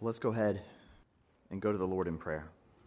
Let's go ahead and go to the Lord in prayer.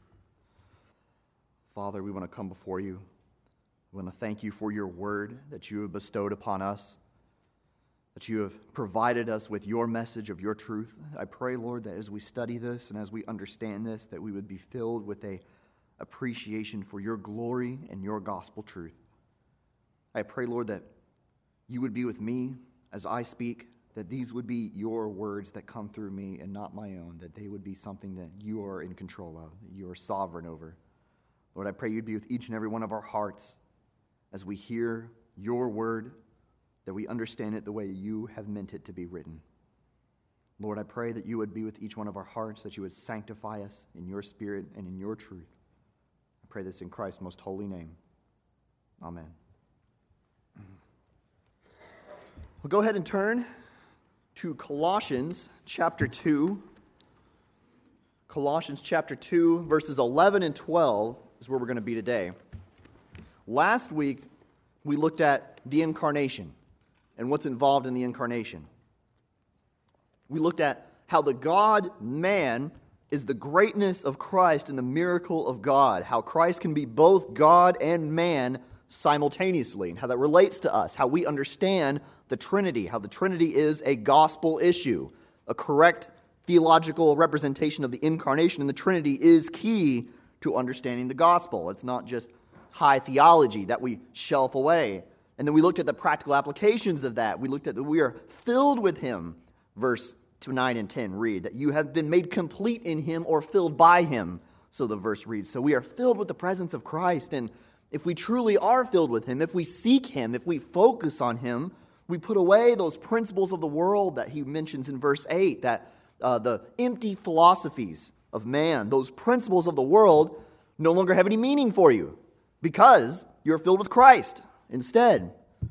Father, we want to come before you. We want to thank you for your word that you have bestowed upon us, that you have provided us with your message of your truth. I pray, Lord, that as we study this and as we understand this, that we would be filled with a appreciation for your glory and your gospel truth. I pray, Lord, that you would be with me as I speak, that these would be your words that come through me and not my own, that they would be something that you are in control of, that you are sovereign over. Lord, I pray you'd be with each and every one of our hearts as we hear your word, that we understand it the way you have meant it to be written. Lord, I pray that you would be with each one of our hearts, that you would sanctify us in your spirit and in your truth. I pray this in Christ's most holy name. Amen. We'll go ahead and turn to Colossians chapter 2. Colossians chapter 2, verses 11 and 12 is where we're going to be today. Last week, we looked at the incarnation and what's involved in the incarnation. We looked at how the God-man is the greatness of Christ and the miracle of God, how Christ can be both God and man simultaneously, and how that relates to us, how we understand the Trinity, how the Trinity is a gospel issue. A correct theological representation of the incarnation in the Trinity is key to understanding the gospel. It's not just high theology that we shelf away. And then we looked at the practical applications of that. We looked at that we are filled with him. Verse 9 and 10 read that you have been made complete in him or filled by him. So the verse reads, so we are filled with the presence of Christ. And if we truly are filled with him, if we seek him, if we focus on him, we put away those principles of the world that he mentions in verse 8, that the empty philosophies of man, those principles of the world no longer have any meaning for you because you're filled with Christ instead.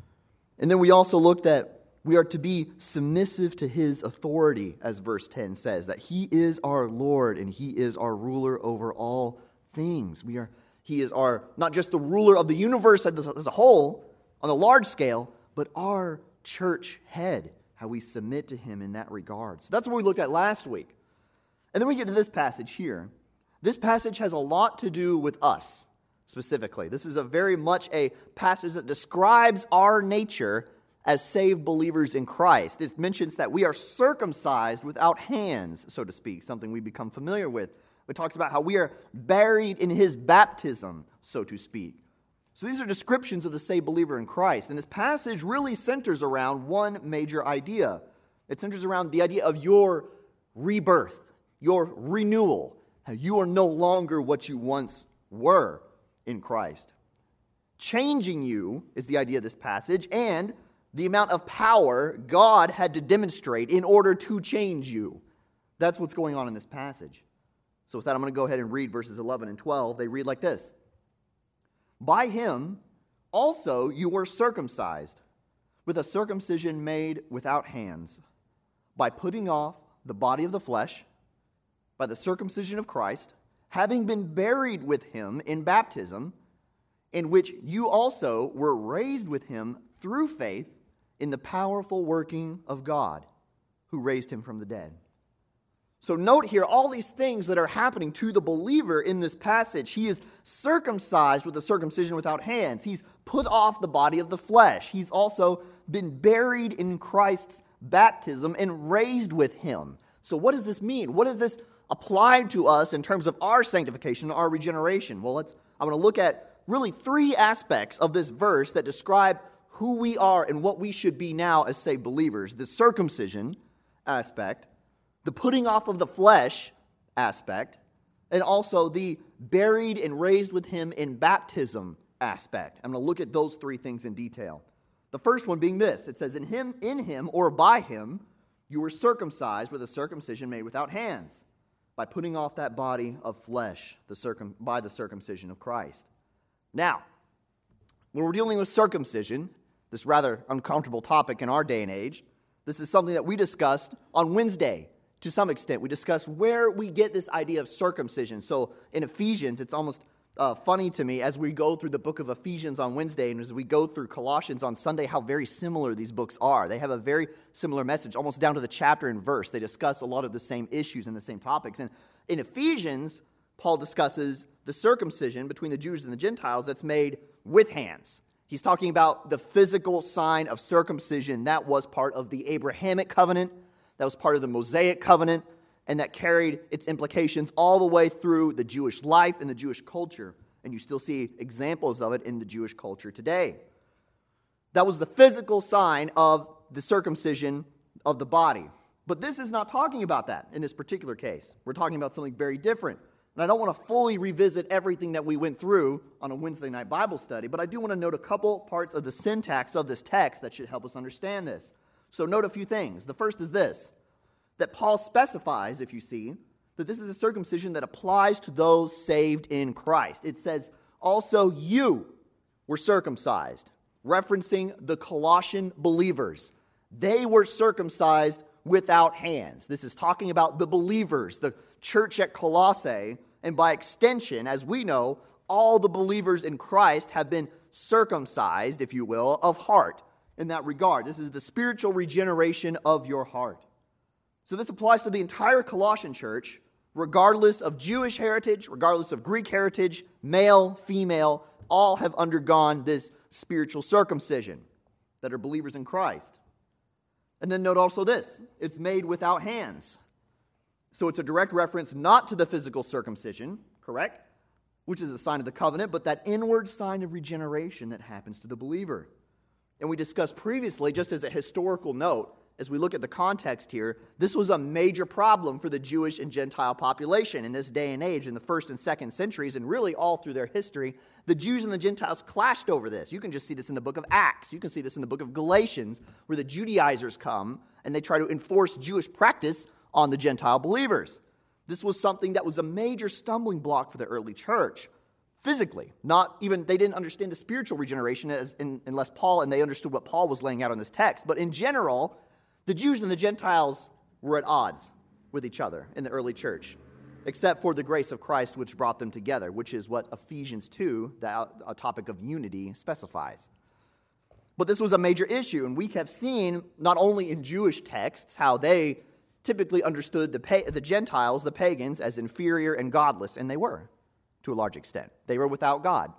And then we also looked at we are to be submissive to his authority, as verse 10 says, that he is our Lord and he is our ruler over all things. He is our, not just the ruler of the universe as a whole, on a large scale, but our church head, how we submit to him in that regard. So that's what we looked at last week. And then we get to this passage here. This passage has a lot to do with us, specifically. This is a very much a passage that describes our nature as saved believers in Christ. It mentions that we are circumcised without hands, so to speak, something we become familiar with. It talks about how we are buried in his baptism, so to speak. So these are descriptions of the saved believer in Christ. And this passage really centers around one major idea. It centers around the idea of your rebirth, your renewal. How you are no longer what you once were in Christ. Changing you is the idea of this passage, and the amount of power God had to demonstrate in order to change you. That's what's going on in this passage. So with that, I'm going to go ahead and read verses 11 and 12. They read like this. By him also you were circumcised, with a circumcision made without hands, by putting off the body of the flesh, by the circumcision of Christ, having been buried with him in baptism, in which you also were raised with him through faith in the powerful working of God, who raised him from the dead. So note here all these things that are happening to the believer in this passage. He is circumcised with a circumcision without hands. He's put off the body of the flesh. He's also been buried in Christ's baptism and raised with him. So what does this mean? What does this apply to us in terms of our sanctification, our regeneration? Well, I'm going to look at really three aspects of this verse that describe who we are and what we should be now as saved believers. The circumcision aspect, the putting off of the flesh aspect, and also the buried and raised with him in baptism aspect. I'm going to look at those three things in detail. The first one being this. It says, in him, or by him, you were circumcised with a circumcision made without hands, by putting off that body of flesh by the circumcision of Christ. Now, when we're dealing with circumcision, this rather uncomfortable topic in our day and age, this is something that we discussed on Wednesday. To some extent, we discussed where we get this idea of circumcision. So in Ephesians, it's almost funny to me as we go through the book of Ephesians on Wednesday and as we go through Colossians on Sunday how very similar these books are. They have a very similar message, almost down to the chapter and verse. They discuss a lot of the same issues and the same topics. And in Ephesians, Paul discusses the circumcision between the Jews and the Gentiles that's made with hands. He's talking about the physical sign of circumcision that was part of the Abrahamic covenant, that was part of the Mosaic covenant, and that carried its implications all the way through the Jewish life and the Jewish culture. And you still see examples of it in the Jewish culture today. That was the physical sign of the circumcision of the body. But this is not talking about that in this particular case. We're talking about something very different. And I don't want to fully revisit everything that we went through on a Wednesday night Bible study, but I do want to note a couple parts of the syntax of this text that should help us understand this. So note a few things. The first is this, that Paul specifies, if you see, that this is a circumcision that applies to those saved in Christ. It says, also you were circumcised, referencing the Colossian believers. They were circumcised without hands. This is talking about the believers, the church at Colossae, and by extension, as we know, all the believers in Christ have been circumcised, if you will, of heart in that regard. This is the spiritual regeneration of your heart. So this applies to the entire Colossian church, regardless of Jewish heritage, regardless of Greek heritage, male, female, all have undergone this spiritual circumcision that are believers in Christ. And then note also this, it's made without hands. So it's a direct reference not to the physical circumcision, correct? Which is a sign of the covenant, but that inward sign of regeneration that happens to the believer. And we discussed previously, just as a historical note, as we look at the context here, this was a major problem for the Jewish and Gentile population in this day and age, in the 1st and 2nd centuries, and really all through their history. The Jews and the Gentiles clashed over this. You can just see this in the book of Acts. You can see this in the book of Galatians, where the Judaizers come and they try to enforce Jewish practice on the Gentile believers. This was something that was a major stumbling block for the early church. Physically, not even, they didn't understand the spiritual regeneration unless Paul, and they understood what Paul was laying out in this text. But in general, the Jews and the Gentiles were at odds with each other in the early church, except for the grace of Christ which brought them together, which is what Ephesians 2, a topic of unity, specifies. But this was a major issue, and we have seen, not only in Jewish texts, how they typically understood the Gentiles, the pagans, as inferior and godless, and they were, to a large extent. They were without God.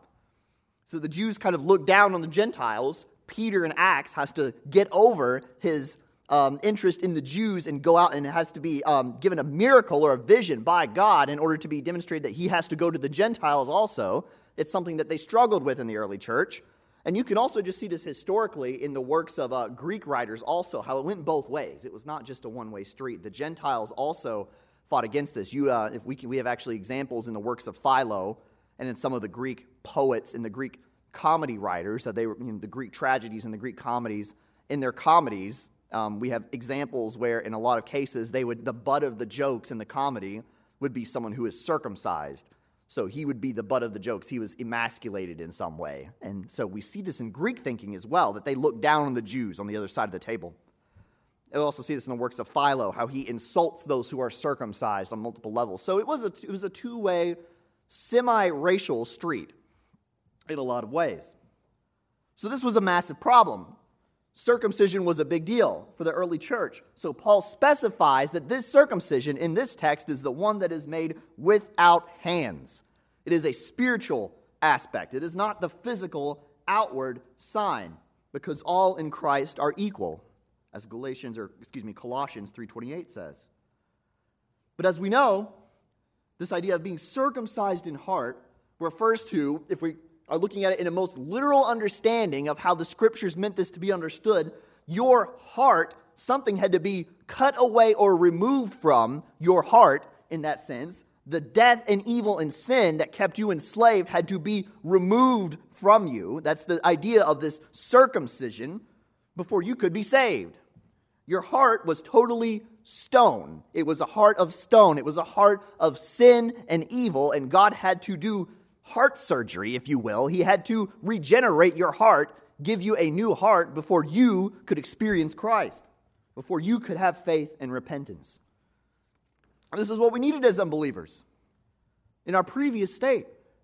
So the Jews kind of looked down on the Gentiles. Peter in Acts has to get over his interest in the Jews and go out and has to be given a miracle or a vision by God in order to be demonstrated that he has to go to the Gentiles also. It's something that they struggled with in the early church. And you can also just see this historically in the works of Greek writers also, how it went both ways. It was not just a one-way street. The Gentiles also fought against this. We have actually examples in the works of Philo and in some of the Greek poets and the Greek comedy writers, that they were, the Greek tragedies and the Greek comedies. In their comedies, we have examples where, in a lot of cases, the butt of the jokes in the comedy would be someone who is circumcised. So he would be the butt of the jokes. He was emasculated in some way. And so we see this in Greek thinking as well, that they look down on the Jews on the other side of the table. You'll also see this in the works of Philo, how he insults those who are circumcised on multiple levels. So it was a two-way, semi-racial street in a lot of ways. So this was a massive problem. Circumcision was a big deal for the early church. So Paul specifies that this circumcision in this text is the one that is made without hands. It is a spiritual aspect. It is not the physical outward sign, because all in Christ are equal, as Colossians 3:28 says. But as we know, this idea of being circumcised in heart refers to, if we are looking at it in a most literal understanding of how the Scriptures meant this to be understood, your heart, something had to be cut away or removed from your heart in that sense. The death and evil and sin that kept you enslaved had to be removed from you. That's the idea of this circumcision before you could be saved. Your heart was totally stone. It was a heart of stone. It was a heart of sin and evil, and God had to do heart surgery, if you will. He had to regenerate your heart, give you a new heart before you could experience Christ, before you could have faith and repentance. And this is what we needed as unbelievers in our previous state.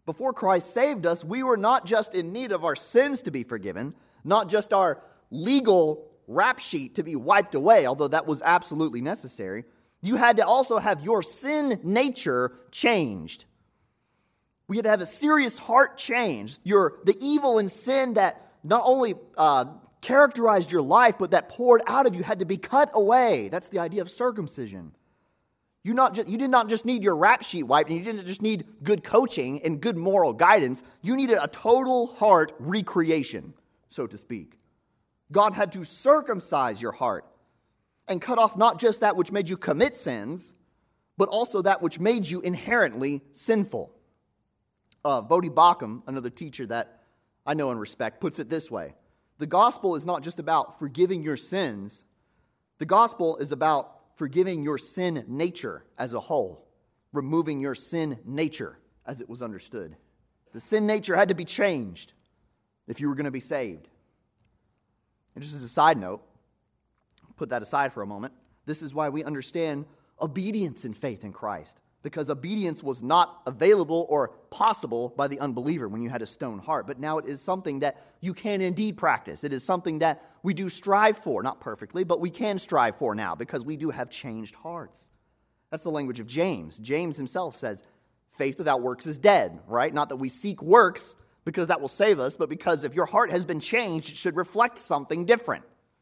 Before Christ saved us, we were not just in need of our sins to be forgiven, not just our legal rap sheet to be wiped away, although that was absolutely necessary. You had to also have your sin nature changed. We had to have a serious heart change. The evil and sin that not only characterized your life, but that poured out of you had to be cut away. That's the idea of circumcision. You did not just need your rap sheet wiped, and you didn't just need good coaching and good moral guidance. You needed a total heart recreation, so to speak. God had to circumcise your heart and cut off not just that which made you commit sins, but also that which made you inherently sinful. Voddie Baucham, another teacher that I know and respect, puts it this way. The gospel is not just about forgiving your sins. The gospel is about forgiving your sin nature as a whole, removing your sin nature as it was understood. The sin nature had to be changed if you were going to be saved. And just as a side note, put that aside for a moment, this is why we understand obedience in faith in Christ, because obedience was not available or possible by the unbeliever when you had a stone heart. But now it is something that you can indeed practice. It is something that we do strive for, not perfectly, but we can strive for now because we do have changed hearts. That's the language of James. James himself says, faith without works is dead, right? Not that we seek works because that will save us, but because if your heart has been changed, it should reflect something different.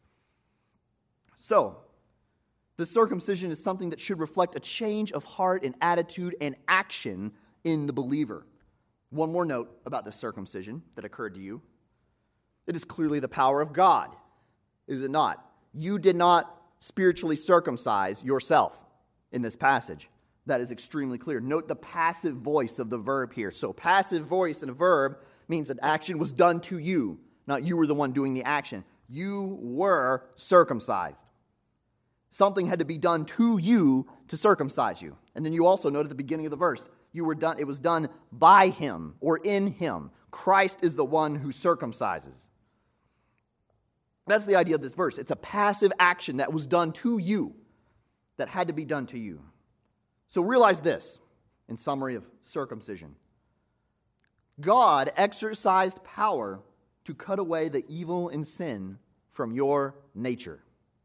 So, the circumcision is something that should reflect a change of heart and attitude and action in the believer. One more note about the circumcision that occurred to you. It is clearly the power of God, is it not? You did not spiritually circumcise yourself in this passage. That is extremely clear. Note the passive voice of the verb here. So passive voice in a verb means that action was done to you, not you were the one doing the action. You were circumcised. Something had to be done to you to circumcise you. And then you also note at the beginning of the verse, it was done by him or in him. Christ is the one who circumcises. That's the idea of this verse. It's a passive action that was done to you, that had to be done to you. So realize this, in summary of circumcision. God exercised power to cut away the evil and sin from your nature.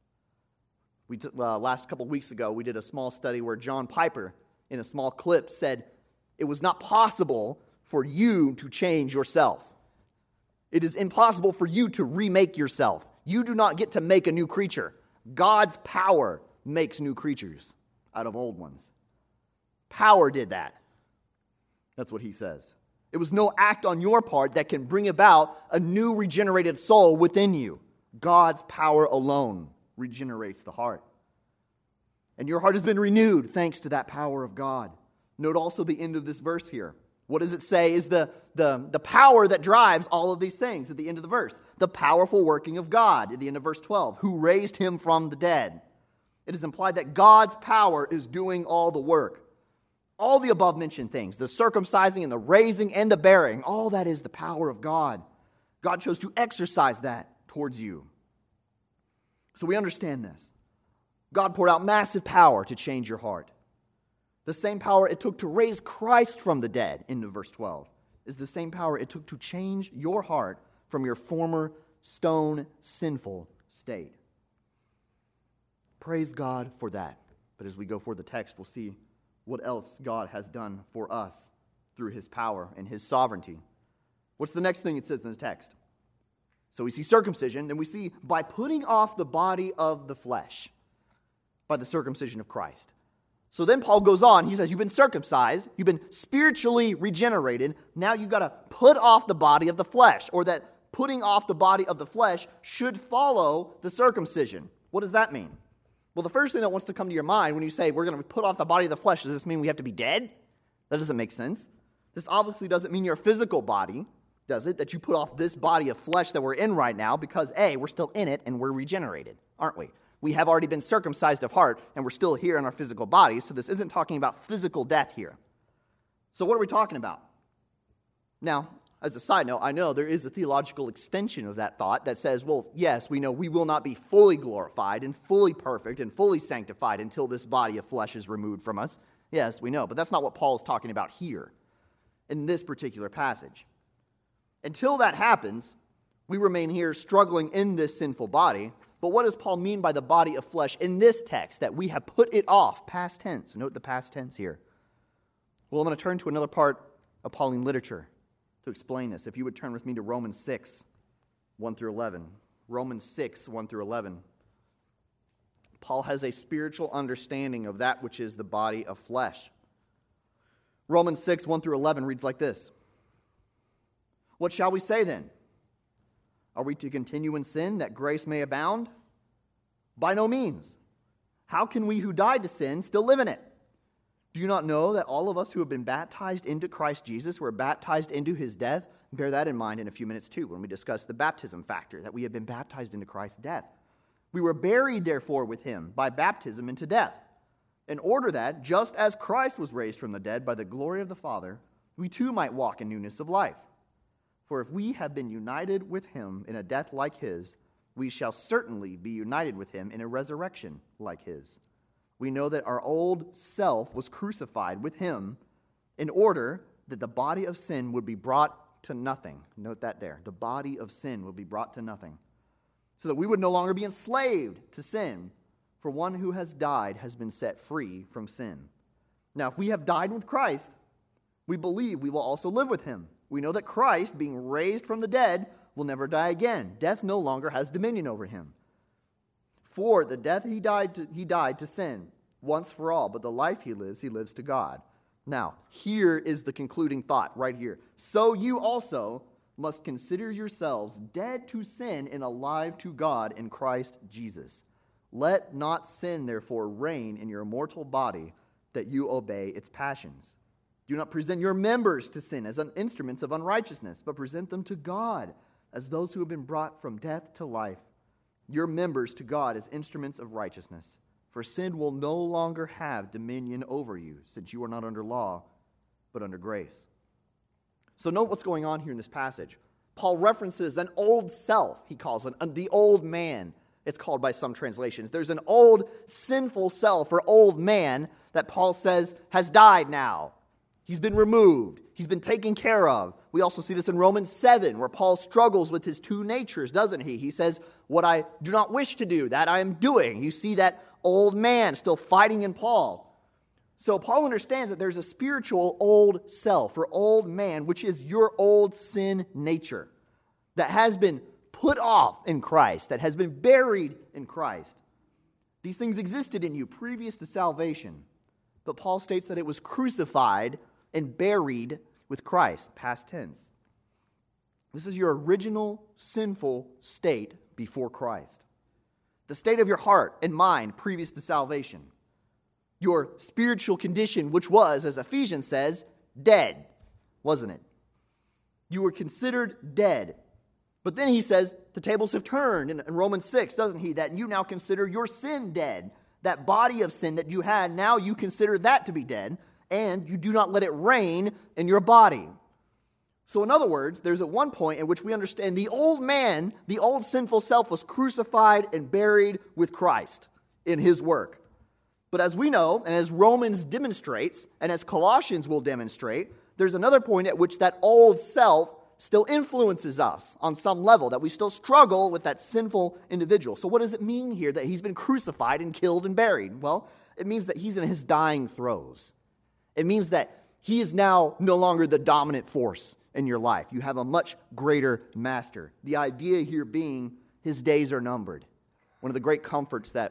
Last couple weeks ago, we did a small study where John Piper, in a small clip, said it was not possible for you to change yourself. It is impossible for you to remake yourself. You do not get to make a new creature. God's power makes new creatures out of old ones. Power did that. That's what he says. It was no act on your part that can bring about a new regenerated soul within you. God's power alone regenerates the heart. And your heart has been renewed thanks to that power of God. Note also the end of this verse here. What does it say is the power that drives all of these things at the end of the verse? The powerful working of God at the end of verse 12, who raised him from the dead. It is implied that God's power is doing all the work. All the above mentioned things, the circumcising and the raising and the bearing, all that is the power of God. God chose to exercise that towards you. So we understand this. God poured out massive power to change your heart. The same power it took to raise Christ from the dead, into verse 12, is the same power it took to change your heart from your former stone, sinful state. Praise God for that. But as we go for the text, we'll see what else God has done for us through his power and his sovereignty. What's the next thing it says in the text? So we see circumcision, and we see by putting off the body of the flesh, by the circumcision of Christ. So then Paul goes on, he says, you've been circumcised, you've been spiritually regenerated, now you've got to put off the body of the flesh, or that putting off the body of the flesh should follow the circumcision. What does that mean? Well, the first thing that wants to come to your mind when you say we're going to put off the body of the flesh, does this mean we have to be dead? That doesn't make sense. This obviously doesn't mean your physical body, does it? That you put off this body of flesh that we're in right now because, A, we're still in it and we're regenerated, aren't we? We have already been circumcised of heart and we're still here in our physical bodies, so this isn't talking about physical death here. So what are we talking about? Now, as a side note, I know there is a theological extension of that thought that says, well, yes, we know we will not be fully glorified and fully perfect and fully sanctified until this body of flesh is removed from us. Yes, we know, but that's not what Paul is talking about here. in this particular passage. Until that happens, we remain here struggling in this sinful body. But what does Paul mean by the body of flesh in this text, that we have put it off, past tense? Note the past tense here. Well, I'm going to turn to another part of Pauline literature to explain this. If you would turn with me to Romans 6, 1 through 11. Romans 6, 1 through 11. Paul has a spiritual understanding of that which is the body of flesh. Romans 6, 1 through 11 reads like this. What shall we say then? Are we to continue in sin that grace may abound? By no means. How can we who died to sin still live in it? Do you not know that all of us who have been baptized into Christ Jesus were baptized into his death? Bear that in mind in a few minutes too when we discuss the baptism factor, that we have been baptized into Christ's death. We were buried therefore with him by baptism into death, in order that, just as Christ was raised from the dead by the glory of the Father, we too might walk in newness of life. For if we have been united with him in a death like his, we shall certainly be united with him in a resurrection like his. We know that our old self was crucified with him in order that the body of sin would be brought to nothing. Note that there. The body of sin would be brought to nothing. So that we would no longer be enslaved to sin. For one who has died has been set free from sin. Now, if we have died with Christ, we believe we will also live with him. We know that Christ, being raised from the dead, will never die again. Death no longer has dominion over him. For the death he died to sin once for all, but the life he lives to God. Now, here is the concluding thought right here. So you also must consider yourselves dead to sin and alive to God in Christ Jesus. Let not sin, therefore, reign in your mortal body, that you obey its passions. Do not present your members to sin as instruments of unrighteousness, but present them to God as those who have been brought from death to life. Your members to God as instruments of righteousness. For sin will no longer have dominion over you, since you are not under law, but under grace. So note what's going on here in this passage. Paul references an old self, he calls it, the old man. It's called by some translations. There's an old sinful self or old man that Paul says has died now. He's been removed. He's been taken care of. We also see this in Romans 7, where Paul struggles with his two natures, doesn't he? He says, what I do not wish to do, that I am doing. You see that old man still fighting in Paul. So Paul understands that there's a spiritual old self or old man, which is your old sin nature, that has been put off in Christ, that has been buried in Christ. These things existed in you previous to salvation, but Paul states that it was crucified and buried with Christ, past tense. This is your original sinful state before Christ. The state of your heart and mind previous to salvation. Your spiritual condition, which was, as Ephesians says, dead, wasn't it? You were considered dead. But then he says the tables have turned in Romans 6, doesn't he? That you now consider your sin dead. That body of sin that you had, now you consider that to be dead. And you do not let it reign in your body. So in other words, there's at one point in which we understand the old man, the old sinful self was crucified and buried with Christ in his work. But as we know, and as Romans demonstrates, and as Colossians will demonstrate, there's another point at which that old self still influences us on some level, that we still struggle with that sinful individual. So what does it mean here that he's been crucified and killed and buried? Well, it means that he's in his dying throes. It means that he is now no longer the dominant force in your life. You have a much greater master. The idea here being his days are numbered. One of the great comforts that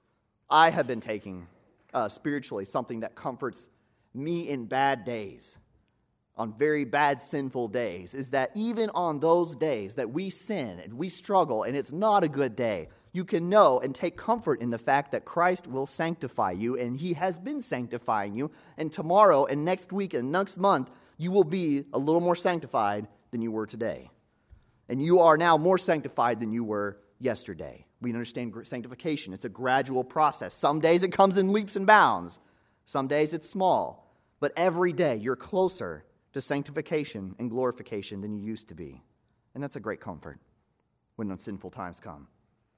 I have been taking spiritually, something that comforts me in bad days, on very bad sinful days, is that even on those days that we sin and we struggle and it's not a good day, you can know and take comfort in the fact that Christ will sanctify you, and he has been sanctifying you, and tomorrow and next week and next month, you will be a little more sanctified than you were today. And you are now more sanctified than you were yesterday. We understand sanctification. It's a gradual process. Some days it comes in leaps and bounds. Some days it's small. But every day you're closer to sanctification and glorification than you used to be. And that's a great comfort when sinful times come.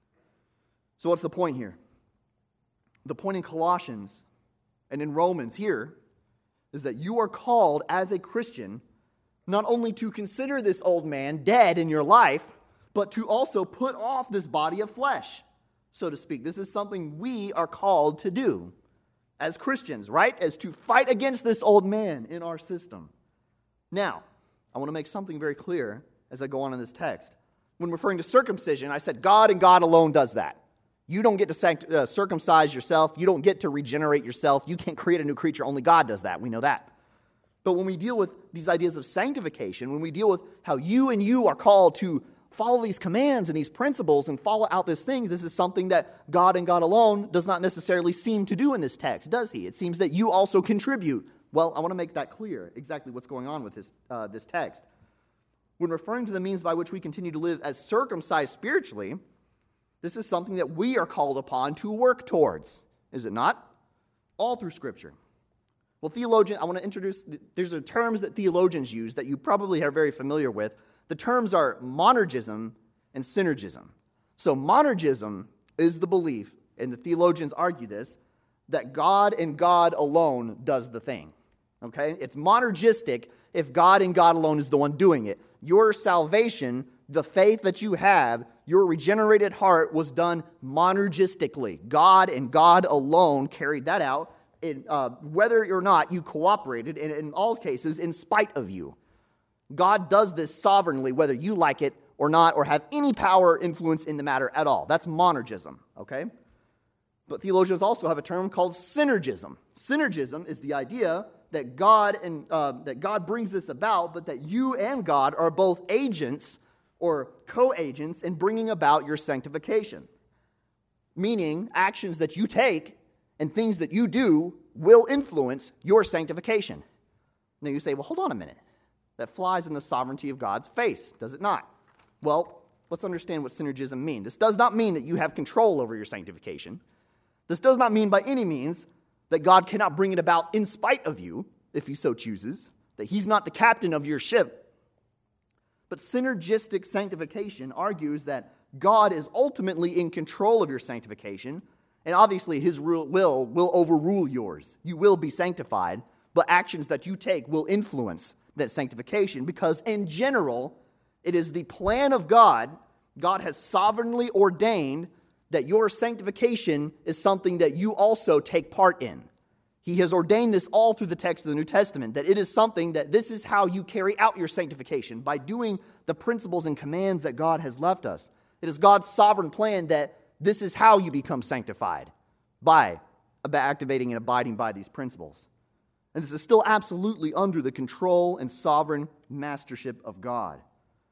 So what's the point here? The point in Colossians and in Romans here is that you are called as a Christian not only to consider this old man dead in your life, but to also put off this body of flesh, so to speak. This is something we are called to do as Christians, right? As to fight against this old man in our system. Now, I want to make something very clear as I go on in this text. When referring to circumcision, I said God and God alone does that. You don't get to circumcise yourself. You don't get to regenerate yourself. You can't create a new creature. Only God does that. We know that. But when we deal with these ideas of sanctification, when we deal with how you are called to follow these commands and these principles and follow out these things, this is something that God and God alone does not necessarily seem to do in this text, does he? It seems that you also contribute. Well, I want to make that clear, exactly what's going on with this text. When referring to the means by which we continue to live as circumcised spiritually, this is something that we are called upon to work towards, is it not? All through Scripture. Well, I want to introduce, there's terms that theologians use that you probably are very familiar with. The terms are monergism and synergism. So monergism is the belief, and the theologians argue this, that God and God alone does the thing. Okay? It's monergistic if God and God alone is the one doing it. Your salvation, the faith that you have, your regenerated heart was done monergistically. God and God alone carried that out, whether or not you cooperated, and in all cases, in spite of you. God does this sovereignly, whether you like it or not, or have any power or influence in the matter at all. That's monergism, okay? But theologians also have a term called synergism. Synergism is the idea that God brings this about, but that you and God are both agents or co-agents in bringing about your sanctification. Meaning, actions that you take and things that you do will influence your sanctification. Now you say, well, hold on a minute. That flies in the sovereignty of God's face, does it not? Well, let's understand what synergism means. This does not mean that you have control over your sanctification. This does not mean by any means that God cannot bring it about in spite of you, if he so chooses, that he's not the captain of your ship. But synergistic sanctification argues that God is ultimately in control of your sanctification, and obviously his will overrule yours. You will be sanctified, but actions that you take will influence that sanctification, because in general, it is the plan of God. God has sovereignly ordained that your sanctification is something that you also take part in. He has ordained this all through the text of the New Testament, that it is something that this is how you carry out your sanctification, by doing the principles and commands that God has left us. It is God's sovereign plan that this is how you become sanctified, by activating and abiding by these principles. And this is still absolutely under the control and sovereign mastership of God.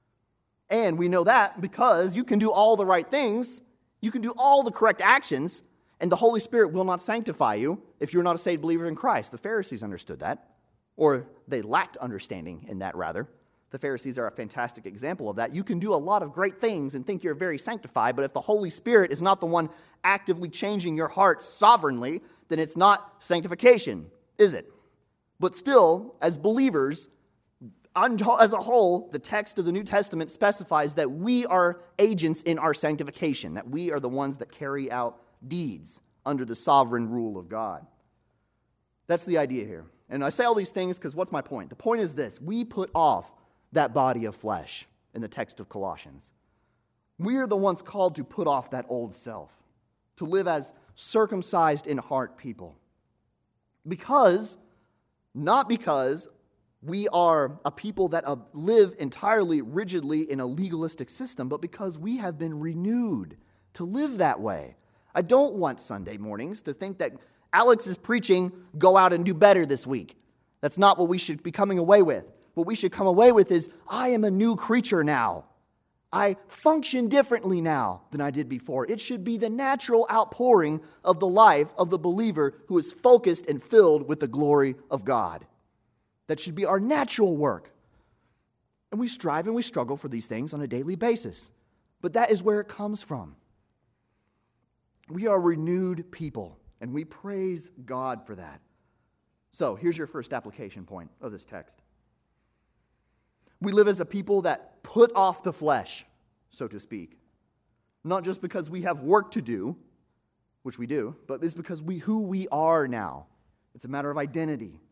And we know that because you can do all the right things, you can do all the correct actions, and the Holy Spirit will not sanctify you if you're not a saved believer in Christ. The Pharisees understood that, or they lacked understanding in that, rather. The Pharisees are a fantastic example of that. You can do a lot of great things and think you're very sanctified, but if the Holy Spirit is not the one actively changing your heart sovereignly, then it's not sanctification, is it? But still, as believers, as a whole, the text of the New Testament specifies that we are agents in our sanctification, that we are the ones that carry out deeds under the sovereign rule of God. That's the idea here. And I say all these things because what's my point? The point is this: we put off that body of flesh in the text of Colossians. We are the ones called to put off that old self, to live as circumcised in heart people. Not because we are a people that live entirely rigidly in a legalistic system, but because we have been renewed to live that way. I don't want Sunday mornings to think that Alex is preaching, go out and do better this week. That's not what we should be coming away with. What we should come away with is, I am a new creature now. I function differently now than I did before. It should be the natural outpouring of the life of the believer who is focused and filled with the glory of God. That should be our natural work. And we strive and we struggle for these things on a daily basis. But that is where it comes from. We are renewed people, and we praise God for that. So, here's your first application point of this text. We live as a people that put off the flesh, so to speak. Not just because we have work to do, which we do, but it's because who we are now. It's a matter of identity.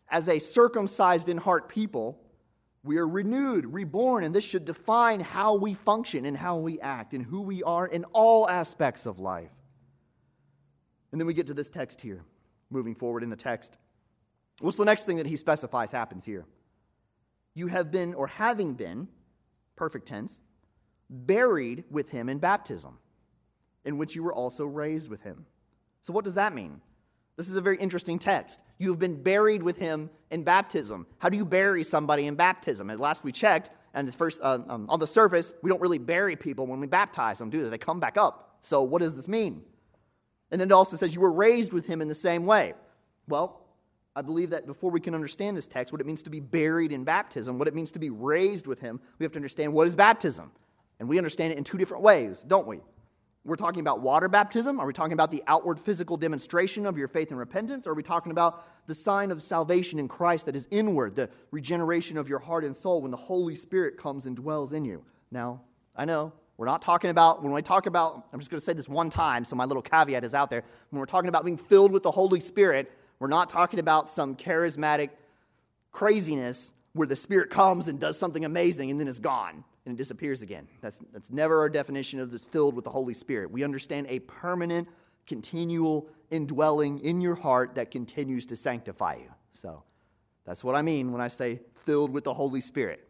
as a circumcised in heart people, we are renewed, reborn, and this should define how we function and how we act and who we are in all aspects of life. And then we get to this text here, moving forward in the text. What's the next thing that he specifies happens here? You have been, or having been, perfect tense, buried with him in baptism, in which you were also raised with him. So what does that mean? This is a very interesting text. You have been buried with him in baptism. How do you bury somebody in baptism? At last we checked, and first on the surface, we don't really bury people when we baptize them, do they? They come back up. So what does this mean? And then it also says you were raised with him in the same way. Well, I believe that before we can understand this text, what it means to be buried in baptism, what it means to be raised with him, we have to understand what is baptism. And we understand it in two different ways, don't we? We're talking about water baptism. Are we talking about the outward physical demonstration of your faith and repentance? Or are we talking about the sign of salvation in Christ that is inward, the regeneration of your heart and soul when the Holy Spirit comes and dwells in you? Now, I know we're not talking about, when we talk about, I'm just going to say this one time, so my little caveat is out there. When we're talking about being filled with the Holy Spirit, we're not talking about some charismatic craziness where the Spirit comes and does something amazing and then is gone and it disappears again. That's never our definition of this filled with the Holy Spirit. We understand a permanent, continual indwelling in your heart that continues to sanctify you. So that's what I mean when I say filled with the Holy Spirit.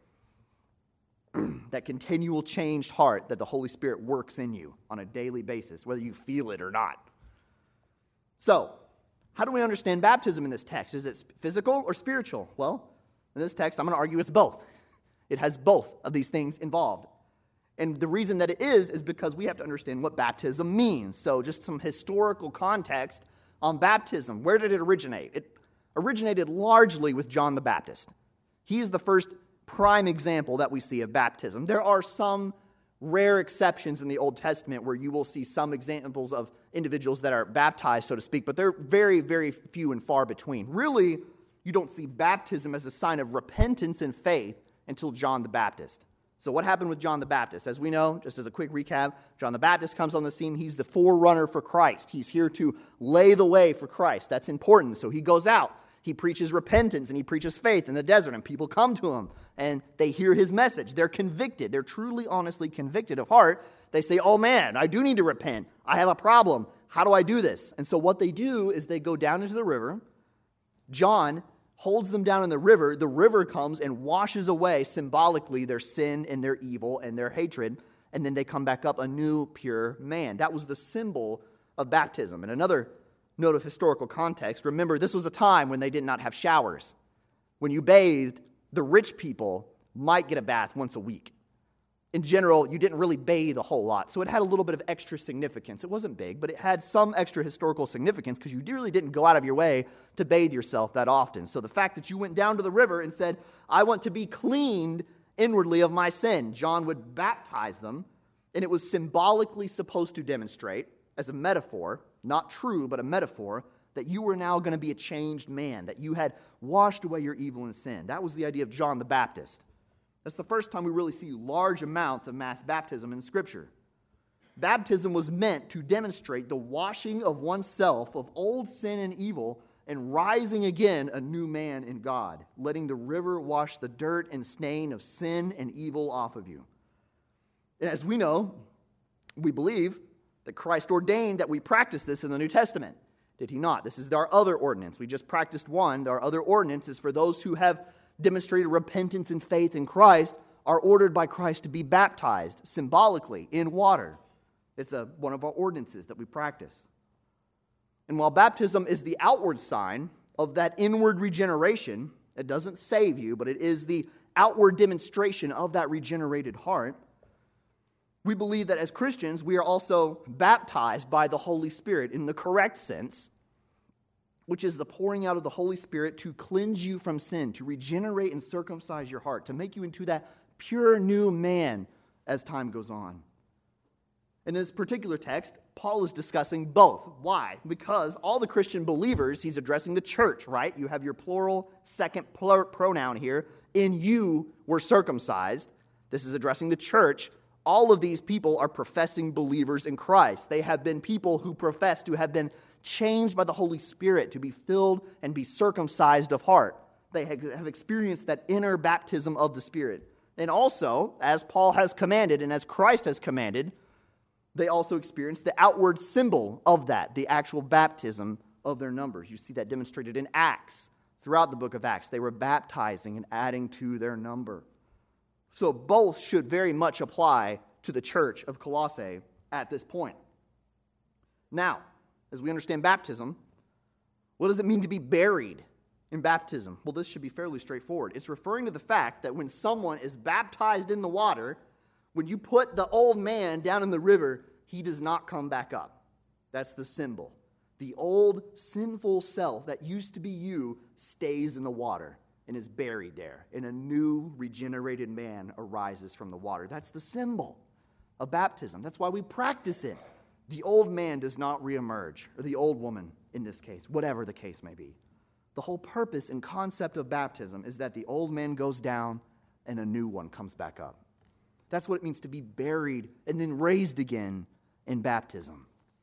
That continual changed heart that the Holy Spirit works in you on a daily basis, whether you feel it or not. So, how do we understand baptism in this text? Is it physical or spiritual? Well, in this text, I'm going to argue it's both. It has both of these things involved. And the reason that it is because we have to understand what baptism means. So just some historical context on baptism. Where did it originate? It originated largely with John the Baptist. He is the first prime example that we see of baptism. There are some rare exceptions in the Old Testament where you will see some examples of individuals that are baptized, so to speak, but they're very, very few and far between. Really, you don't see baptism as a sign of repentance and faith until John the Baptist. So what happened with John the Baptist? As we know, just as a quick recap, John the Baptist comes on the scene. He's the forerunner for Christ. He's here to lay the way for Christ. That's important. So he goes out. He preaches repentance and he preaches faith in the desert, and people come to him and they hear his message. They're convicted. They're truly, honestly convicted of heart. They say, oh man, I do need to repent. I have a problem. How do I do this? And so what they do is they go down into the river. John holds them down in the river. The river comes and washes away symbolically their sin and their evil and their hatred, and then they come back up a new, pure man. That was the symbol of baptism. And another note of historical context, remember, this was a time when they did not have showers. When you bathed, the rich people might get a bath once a week. In general, you didn't really bathe a whole lot, so it had a little bit of extra significance. It wasn't big, but it had some extra historical significance because you really didn't go out of your way to bathe yourself that often. So the fact that you went down to the river and said, I want to be cleaned inwardly of my sin, John would baptize them, and it was symbolically supposed to demonstrate, as a metaphor, not true, but a metaphor, that you were now going to be a changed man, that you had washed away your evil and sin. That was the idea of John the Baptist. That's the first time we really see large amounts of mass baptism in Scripture. Baptism was meant to demonstrate the washing of oneself of old sin and evil and rising again a new man in God, letting the river wash the dirt and stain of sin and evil off of you. And as we know, we believe that Christ ordained that we practice this in the New Testament. Did he not? This is our other ordinance. We just practiced one. Our other ordinance is for those who have demonstrated repentance and faith in Christ, are ordered by Christ to be baptized symbolically in water. It's one of our ordinances that we practice. And while baptism is the outward sign of that inward regeneration, it doesn't save you, but it is the outward demonstration of that regenerated heart. We believe that as Christians, we are also baptized by the Holy Spirit in the correct sense, which is the pouring out of the Holy Spirit to cleanse you from sin, to regenerate and circumcise your heart, to make you into that pure new man as time goes on. In this particular text, Paul is discussing both. Why? Because all the Christian believers, he's addressing the church, right? You have your plural second pronoun here. In you were circumcised. This is addressing the church. All of these people are professing believers in Christ. They have been people who profess to have been changed by the Holy Spirit, to be filled and be circumcised of heart. They have experienced that inner baptism of the Spirit. And also, as Paul has commanded and as Christ has commanded, they also experience the outward symbol of that, the actual baptism of their numbers. You see that demonstrated in Acts. Throughout the book of Acts, they were baptizing and adding to their number. So both should very much apply to the church of Colossae at this point. Now, as we understand baptism, what does it mean to be buried in baptism? Well, this should be fairly straightforward. It's referring to the fact that when someone is baptized in the water, when you put the old man down in the river, he does not come back up. That's the symbol. The old sinful self that used to be you stays in the water and is buried there, and a new regenerated man arises from the water. That's the symbol of baptism. That's why we practice it. The old man does not reemerge, or the old woman in this case, whatever the case may be. The whole purpose and concept of baptism is that the old man goes down and a new one comes back up. That's what it means to be buried and then raised again in baptism.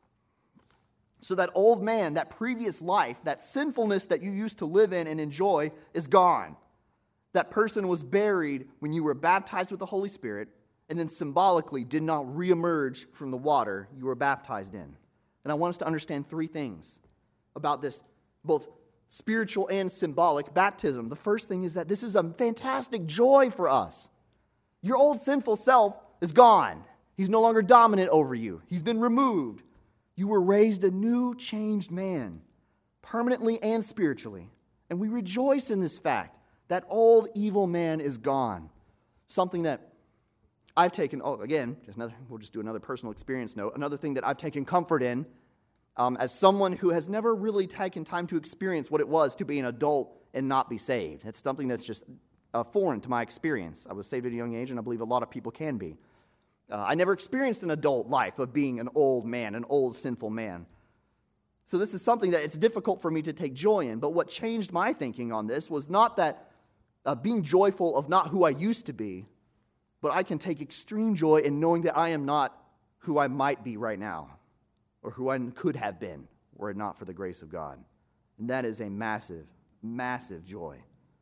So that old man, that previous life, that sinfulness that you used to live in and enjoy is gone. That person was buried when you were baptized with the Holy Spirit and then symbolically did not reemerge from the water you were baptized in. And I want us to understand three things about this, both spiritual and symbolic baptism. The first thing is that this is a fantastic joy for us. Your old sinful self is gone. He's no longer dominant over you. He's been removed. You were raised a new, changed man, permanently and spiritually. And we rejoice in this fact. That old evil man is gone. Something that I've taken, we'll just do another personal experience note. Another thing that I've taken comfort in as someone who has never really taken time to experience what it was to be an adult and not be saved. It's something that's just foreign to my experience. I was saved at a young age, and I believe a lot of people can be. I never experienced an adult life of being an old man, an old sinful man. So this is something that it's difficult for me to take joy in. But what changed my thinking on this was not that being joyful of not who I used to be, but I can take extreme joy in knowing that I am not who I might be right now, or who I could have been were it not for the grace of God. And that is a massive, massive joy.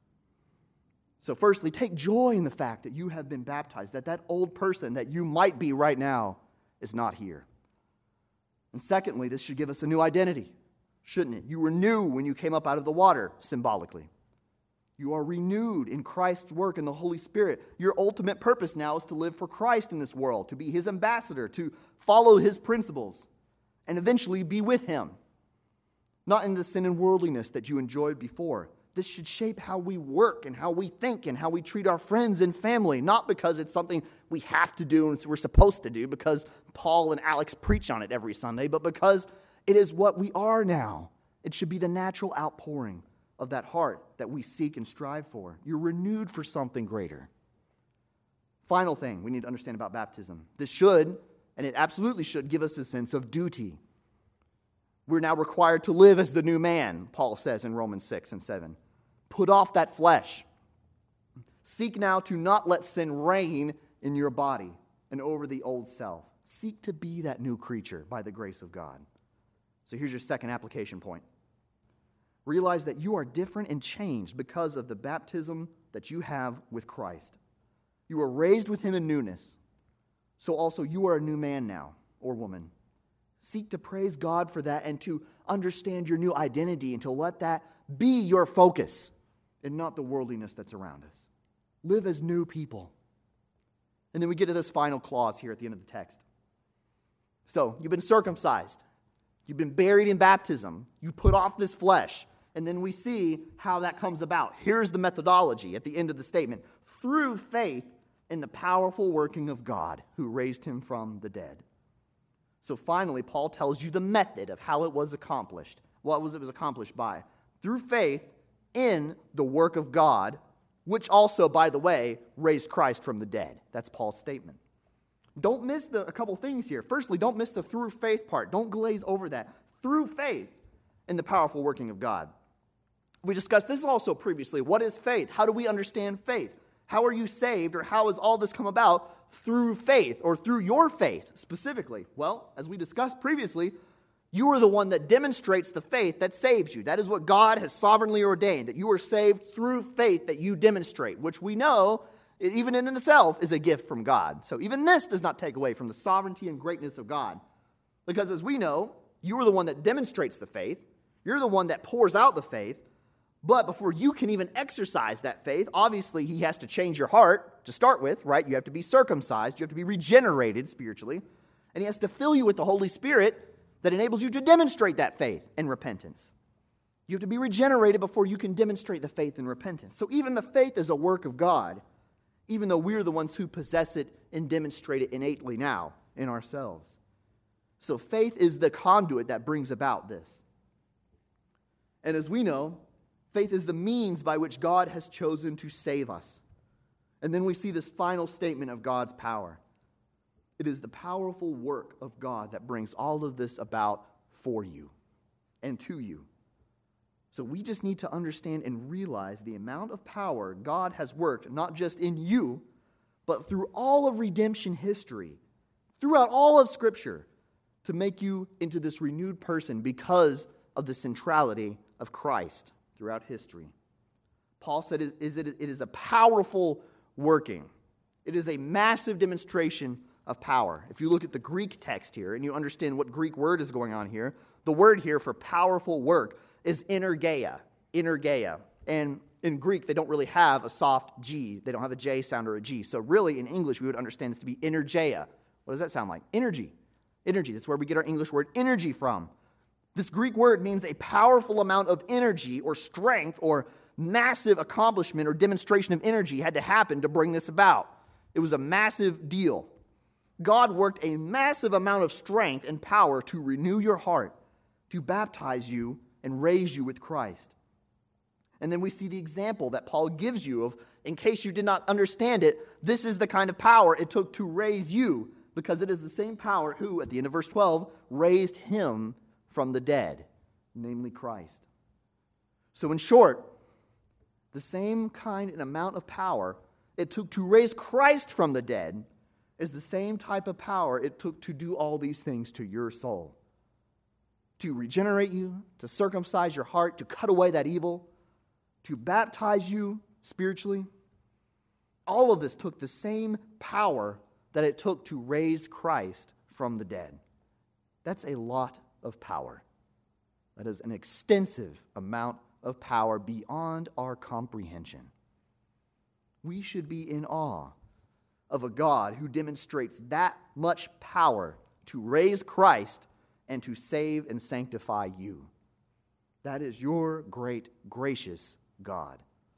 So firstly, take joy in the fact that you have been baptized, that old person that you might be right now is not here. And secondly, this should give us a new identity, shouldn't it? You were new when you came up out of the water, symbolically. You are renewed in Christ's work in the Holy Spirit. Your ultimate purpose now is to live for Christ in this world, to be His ambassador, to follow His principles, and eventually be with Him. Not in the sin and worldliness that you enjoyed before. This should shape how we work and how we think and how we treat our friends and family, not because it's something we have to do and we're supposed to do because Paul and Alex preach on it every Sunday, but because it is what we are now. It should be the natural outpouring of that heart that we seek and strive for. You're renewed for something greater. Final thing we need to understand about baptism. This should, and it absolutely should, give us a sense of duty. We're now required to live as the new man, Paul says in Romans 6 and 7. Put off that flesh. Seek now to not let sin reign in your body and over the old self. Seek to be that new creature by the grace of God. So here's your second application point. Realize that you are different and changed because of the baptism that you have with Christ. You are raised with Him in newness. So also you are a new man now, or woman. Seek to praise God for that and to understand your new identity and to let that be your focus and not the worldliness that's around us. Live as new people. And then we get to this final clause here at the end of the text. So, you've been circumcised. You've been buried in baptism. You put off this flesh. And then we see how that comes about. Here's the methodology at the end of the statement. Through faith in the powerful working of God who raised Him from the dead. So finally, Paul tells you the method of how it was accomplished. What was it accomplished by? Through faith in the work of God, which also, by the way, raised Christ from the dead. That's Paul's statement. Don't miss a couple things here. Firstly, don't miss the through faith part. Don't glaze over that. Through faith in the powerful working of God. We discussed this also previously. What is faith? How do we understand faith? How are you saved, or how has all this come about? Through faith, or through your faith specifically. Well, as we discussed previously, You are the one that demonstrates the faith that saves you. That is what God has sovereignly ordained, that you are saved through faith that you demonstrate, which we know, even in itself, is a gift from God. So even this does not take away from the sovereignty and greatness of God. Because as we know, you are the one that demonstrates the faith. You're the one that pours out the faith. But before you can even exercise that faith, obviously he has to change your heart to start with, right? You have to be circumcised. You have to be regenerated spiritually. And he has to fill you with the Holy Spirit that enables you to demonstrate that faith and repentance. You have to be regenerated before you can demonstrate the faith and repentance. So even the faith is a work of God, even though we're the ones who possess it and demonstrate it innately now in ourselves. So faith is the conduit that brings about this. And as we know, faith is the means by which God has chosen to save us. And then we see this final statement of God's power. It is the powerful work of God that brings all of this about for you and to you. So we just need to understand and realize the amount of power God has worked, not just in you, but through all of redemption history, throughout all of Scripture, to make you into this renewed person because of the centrality of Christ throughout history. Paul said it is a powerful working. It is a massive demonstration of power. If you look at the Greek text here and you understand what Greek word is going on here, the word here for powerful work is energeia. Energeia. And in Greek, they don't really have a soft G. They don't have a J sound or a G. So really, in English, we would understand this to be energeia. What does that sound like? Energy. Energy. That's where we get our English word energy from. This Greek word means a powerful amount of energy or strength or massive accomplishment or demonstration of energy had to happen to bring this about. It was a massive deal. God worked a massive amount of strength and power to renew your heart, to baptize you and raise you with Christ. And then we see the example that Paul gives you of, in case you did not understand it, this is the kind of power it took to raise you, because it is the same power who, at the end of verse 12, raised him from the dead, namely Christ. So in short, the same kind and amount of power it took to raise Christ from the dead is the same type of power it took to do all these things to your soul. To regenerate you, to circumcise your heart, to cut away that evil, to baptize you spiritually. All of this took the same power that it took to raise Christ from the dead. That's a lot of power. That is an extensive amount of power beyond our comprehension. We should be in awe of a God who demonstrates that much power to raise Christ and to save and sanctify you. That is your great, gracious God.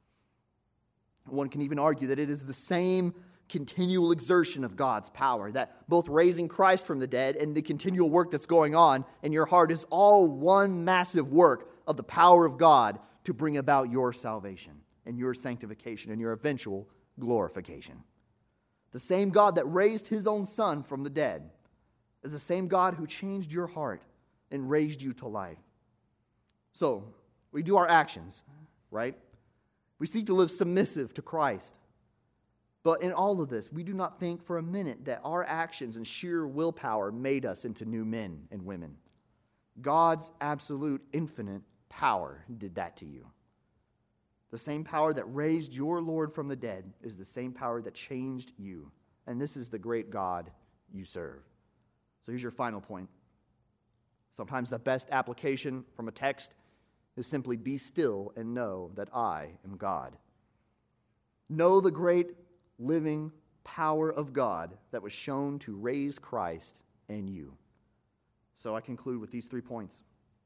One can even argue that it is the same continual exertion of God's power, that both raising Christ from the dead and the continual work that's going on in your heart is all one massive work of the power of God to bring about your salvation and your sanctification and your eventual glorification. The same God that raised his own Son from the dead is the same God who changed your heart and raised you to life. So, we do our actions, right? We seek to live submissive to Christ. But in all of this, we do not think for a minute that our actions and sheer willpower made us into new men and women. God's absolute, infinite power did that to you. The same power that raised your Lord from the dead is the same power that changed you. And this is the great God you serve. So here's your final point. Sometimes the best application from a text is simply be still and know that I am God. Know the great living power of God that was shown to raise Christ and you. So I conclude with these 3 points.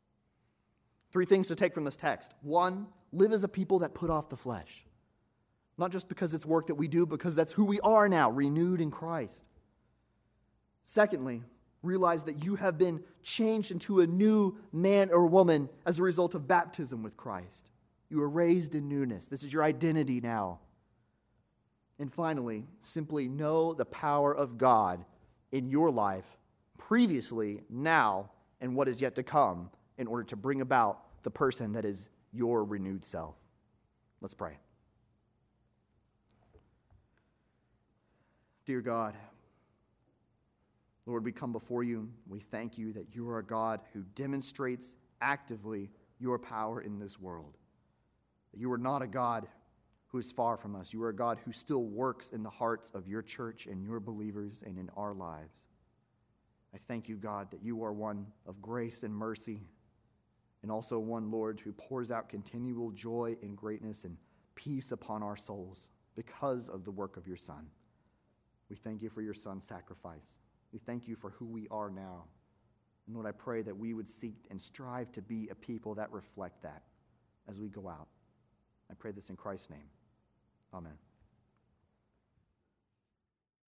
3 things to take from this text. 1, live as a people that put off the flesh. Not just because it's work that we do, because that's who we are now, renewed in Christ. Secondly, realize that you have been changed into a new man or woman as a result of baptism with Christ. You are raised in newness. This is your identity now. And finally, simply know the power of God in your life, previously, now, and what is yet to come, in order to bring about the person that is your renewed self. Let's pray. Dear God, Lord, we come before you. We thank you that you are a God who demonstrates actively your power in this world. That you are not a God who is far from us. You are a God who still works in the hearts of your church and your believers and in our lives. I thank you, God, that you are one of grace and mercy, and also one, Lord, who pours out continual joy and greatness and peace upon our souls because of the work of your Son. We thank you for your Son's sacrifice. We thank you for who we are now. And Lord, I pray that we would seek and strive to be a people that reflect that as we go out. I pray this in Christ's name. Amen.